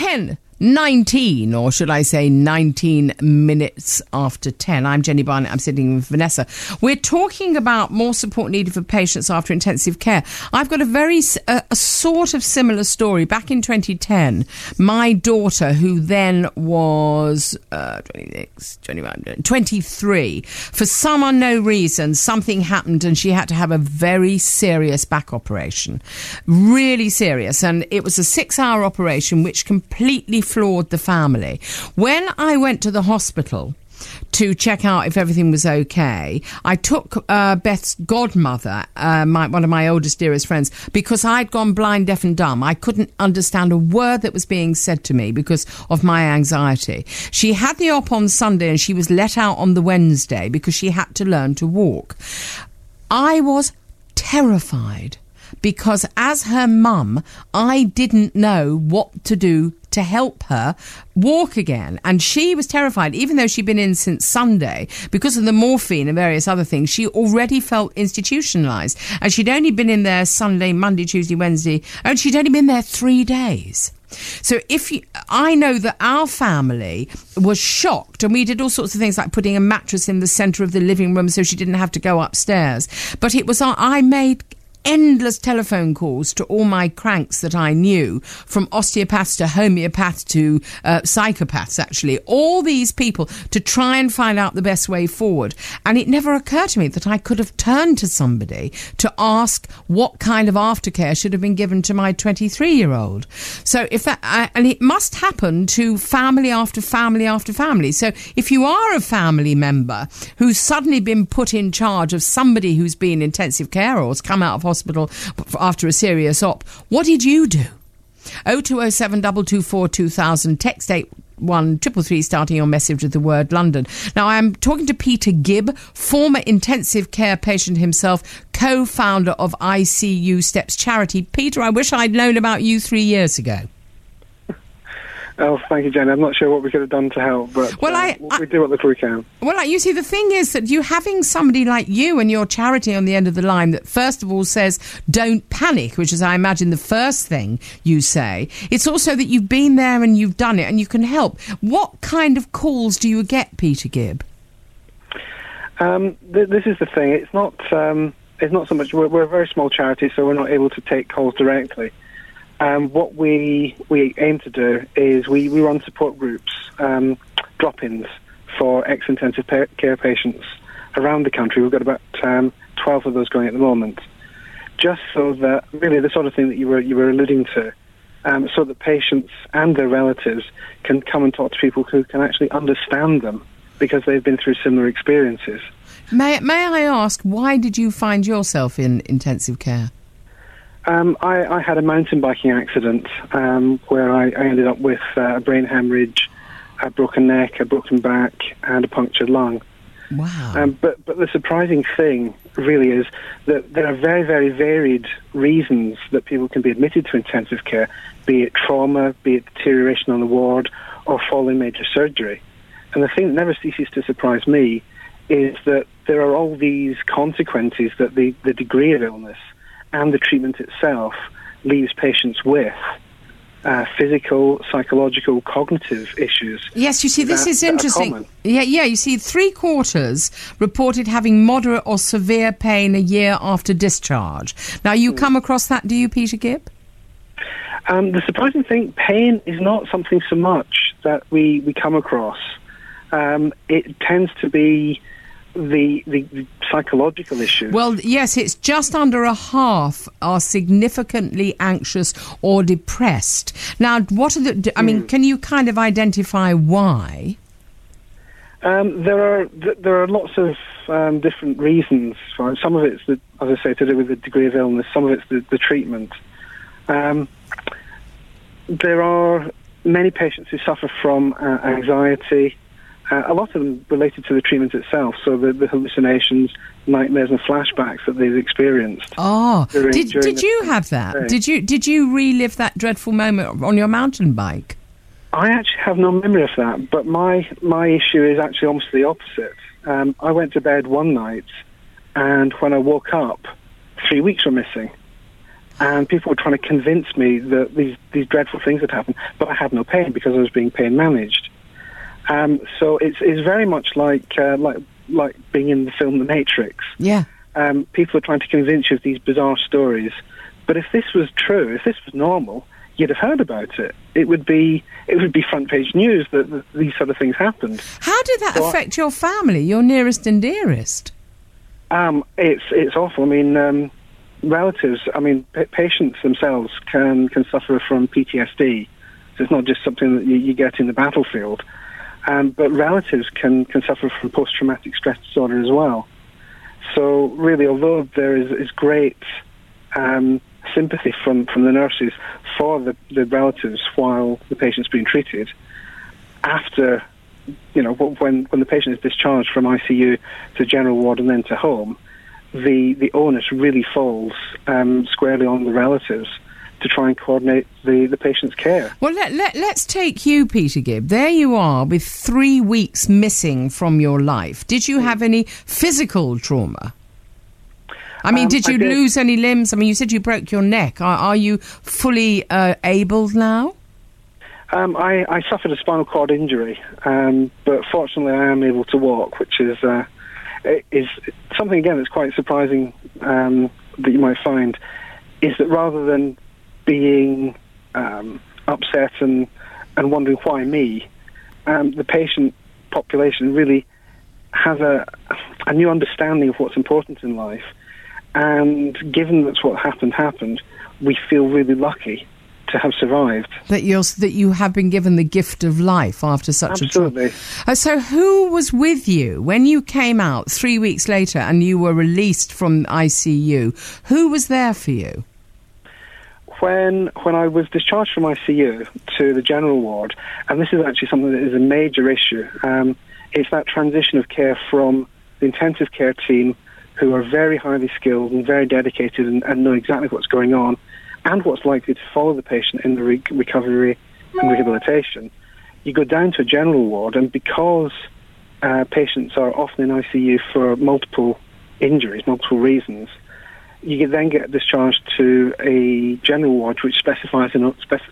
10:19, or should I say 19 minutes after 10. I'm Jenny Barnett. I'm sitting with Vanessa. We're talking about more support needed for patients after intensive care. I've got a sort of similar story. Back in 2010, my daughter, who then was 23, for some unknown reason, something happened and she had to have a very serious back operation. Really serious. And it was a 6-hour operation which completely floored the family. When I went to the hospital to check out if everything was okay, I took Beth's godmother, one of my oldest, dearest friends, because I'd gone blind, deaf and dumb. I couldn't understand a word that was being said to me because of my anxiety. She had the op on Sunday and she was let out on the Wednesday because she had to learn to walk. I was terrified because as her mum, I didn't know what to do to help her walk again. And she was terrified, even though she'd been in since Sunday, because of the morphine and various other things. She already felt institutionalised. And she'd only been in there Sunday, Monday, Tuesday, Wednesday, and she'd only been there 3 days. So I know that our family was shocked, and we did all sorts of things like putting a mattress in the centre of the living room so she didn't have to go upstairs. But I made endless telephone calls to all my cranks that I knew, from osteopaths to homeopaths to psychopaths, actually, all these people, to try and find out the best way forward. And it never occurred to me that I could have turned to somebody to ask what kind of aftercare should have been given to my 23-year-old. So and it must happen to family after family after family. So if you are a family member who's suddenly been put in charge of somebody who's been in intensive care or has come out of hospital after a serious op, what did you do? 0207 224 2000, text 81333, starting your message with the word London. Now, I'm talking to Peter Gibb, former intensive care patient himself, co-founder of ICU Steps charity. Peter, I wish I'd known about you 3 years ago. Oh, thank you, Jenny. I'm not sure what we could have done to help, but we do what little we can. Well, you see, the thing is that you having somebody like you and your charity on the end of the line that first of all says, don't panic, which is, I imagine, the first thing you say. It's also that you've been there and you've done it and you can help. What kind of calls do you get, Peter Gibb? This is the thing. It's not so much... We're a very small charity, so we're not able to take calls directly. What we aim to do is we run support groups, drop-ins for ex-intensive care patients around the country. We've got about 12 of those going at the moment, just so that really the sort of thing that you were alluding to, so that patients and their relatives can come and talk to people who can actually understand them because they've been through similar experiences. May I ask, why did you find yourself in intensive care? I had a mountain biking accident where I ended up with a brain hemorrhage, a broken neck, a broken back, and a punctured lung. Wow. But the surprising thing really is that there are very, very varied reasons that people can be admitted to intensive care, be it trauma, be it deterioration on the ward, or following major surgery. And the thing that never ceases to surprise me is that there are all these consequences that the degree of illness and the treatment itself leaves patients with. Physical, psychological, cognitive issues. Yes, you see, this is interesting. Yeah, you see, 3/4 reported having moderate or severe pain a year after discharge. Now, you come across that, do you, Peter Gibb? The surprising thing, pain is not something so much that we come across. It tends to be the psychological issue. Well, yes, it's just under a half are significantly anxious or depressed. Now, what are the... I mean, can you kind of identify why? There are lots of different reasons for it. Some of it's, as I say, to do with the degree of illness. Some of it's the treatment. There are many patients who suffer from anxiety. A lot of them related to the treatment itself, so the hallucinations, nightmares and flashbacks that they've experienced. Oh, did you have that? Did you relive that dreadful moment on your mountain bike? I actually have no memory of that, but my issue is actually almost the opposite. I went to bed one night, and when I woke up, 3 weeks were missing. And people were trying to convince me that these dreadful things had happened, but I had no pain because I was being pain managed. So it's very much like being in the film The Matrix. Yeah. People are trying to convince you of these bizarre stories. But if this was true, if this was normal, you'd have heard about it. It would be front page news that these sort of things happened. How did that affect your family, your nearest and dearest? It's awful. I mean, relatives. I mean, patients themselves can suffer from PTSD. So it's not just something that you get in the battlefield. But relatives can suffer from post-traumatic stress disorder as well. So really, although there is great sympathy from the nurses for the relatives while the patient's being treated, after, when the patient is discharged from ICU to general ward and then to home, the onus really falls squarely on the relatives to try and coordinate the patient's care. Well, let's take you, Peter Gibb. There you are with 3 weeks missing from your life. Did you have any physical trauma? I mean, did you lose any limbs? I mean, you said you broke your neck. Are you fully able now? I suffered a spinal cord injury, but fortunately I am able to walk, which is something, again, that's quite surprising that you might find, is that rather than being upset and wondering why me, the patient population really has a new understanding of what's important in life. And given that's what happened, we feel really lucky to have survived. That you have been given the gift of life after such Absolutely. a trauma. So who was with you when you came out 3 weeks later and you were released from ICU? Who was there for you? When I was discharged from ICU to the general ward, and this is actually something that is a major issue, it's that transition of care from the intensive care team, who are very highly skilled and very dedicated and know exactly what's going on and what's likely to follow the patient in the recovery and rehabilitation. You go down to a general ward, and because patients are often in ICU for multiple injuries, multiple reasons, you then get discharged to a general ward which specialised in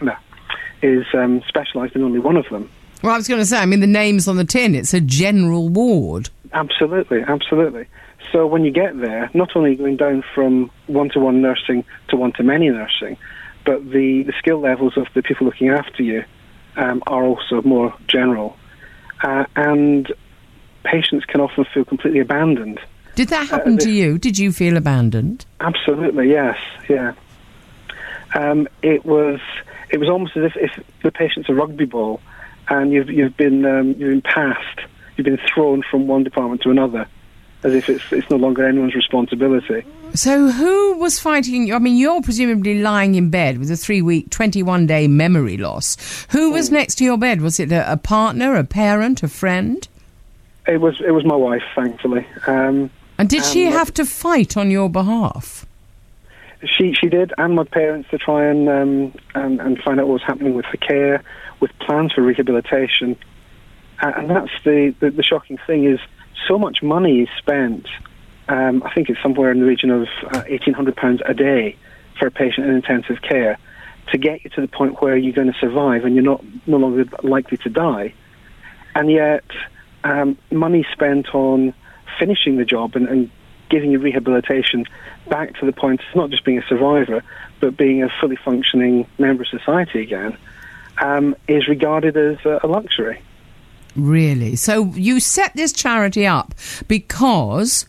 only one of them. Well, I was going to say, I mean, the name's on the tin. It's a general ward. Absolutely. So when you get there, not only going down from one-to-one nursing to one-to-many nursing, but the skill levels of the people looking after you are also more general. And patients can often feel completely abandoned. Did that happen to you? Did you feel abandoned? Absolutely, yes, yeah. It was almost as if the patient's a rugby ball, and you've been passed, you've been thrown from one department to another, as if it's no longer anyone's responsibility. So who was fighting you? I mean, you're presumably lying in bed with a 3-week, 21-day memory loss. Who was next to your bed? Was it a partner, a parent, a friend? It was my wife, thankfully. And did she have to fight on your behalf? She did, and my parents, to try and find out what was happening with her care, with plans for rehabilitation. And that's the shocking thing, is so much money is spent. I think it's somewhere in the region of £1,800 a day for a patient in intensive care to get you to the point where you're going to survive and you're no longer likely to die. And yet, money spent on finishing the job and giving you rehabilitation back to the point of not just being a survivor, but being a fully functioning member of society again, is regarded as a luxury. Really? So you set this charity up because...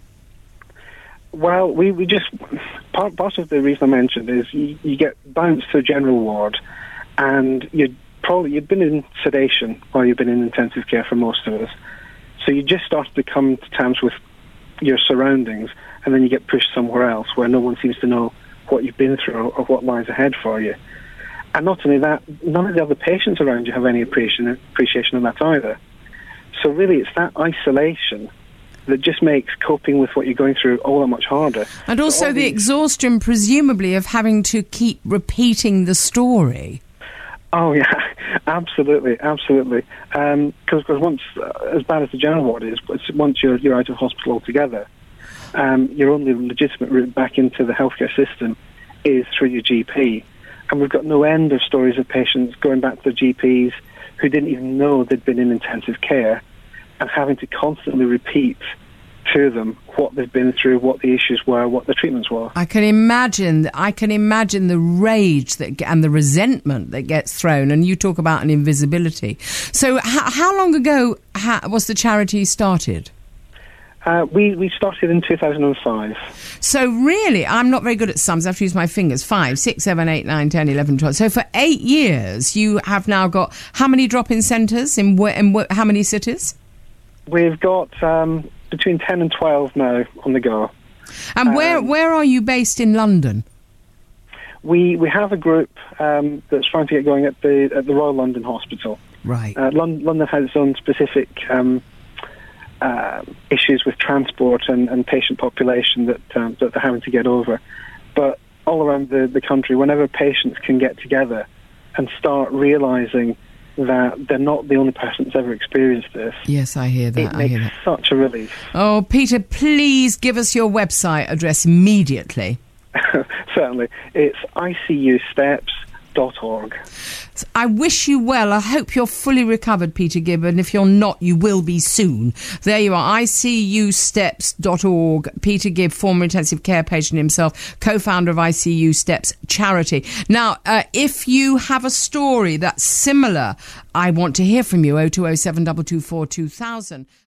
Well, we just... Part of the reason I mentioned is you get bounced to a general ward, and you'd been in sedation while you've been in intensive care for most of us. So you just started to come to terms with your surroundings, and then you get pushed somewhere else where no one seems to know what you've been through or what lies ahead for you. And not only that, none of the other patients around you have any appreciation of that either. So really, it's that isolation that just makes coping with what you're going through all that much harder. And also the exhaustion, presumably, of having to keep repeating the story. Oh, yeah, absolutely. Because once, as bad as the general ward is, once you're out of hospital altogether, your only legitimate route back into the healthcare system is through your GP. And we've got no end of stories of patients going back to their GPs who didn't even know they'd been in intensive care and having to constantly repeat to them what they've been through, what the issues were, what the treatments were. I can imagine the rage and the resentment that gets thrown. And you talk about an invisibility. So how long ago was the charity started? We started in 2005. So really, I'm not very good at sums. I have to use my fingers. 5, 6, 7, 8, 9, 10, 11, 12. So for 8 years, you have now got how many drop-in centres in how many cities? We've got between 10 and 12 now on the go. And where are you based in London? We have a group that's trying to get going at the Royal London Hospital. Right. London has its own specific issues with transport and patient population that they're having to get over. But all around the country, whenever patients can get together and start realising that they're not the only person that's ever experienced this. Yes, I hear that. It makes such a relief. Oh, Peter, please give us your website address immediately. Certainly. It's icusteps.org. I wish you well. I hope you're fully recovered, Peter Gibb, and if you're not, you will be soon. There you are, icusteps.org. Peter Gibb, former intensive care patient himself, co-founder of ICU Steps charity. Now, if you have a story that's similar, I want to hear from you, 0207 224 2000.